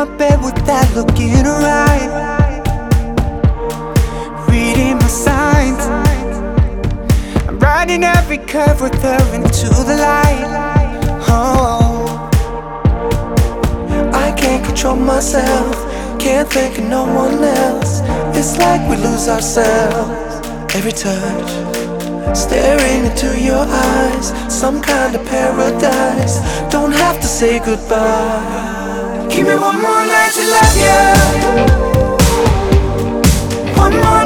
my bed with that look in her eye, reading my signs. I'm riding every curve with her into the light. Oh, I can't control myself, can't think of no one else. It's like we lose ourselves every touch, staring into your eyes, some kind of paradise. Don't have to say goodbye. Give me one more night to love you, one more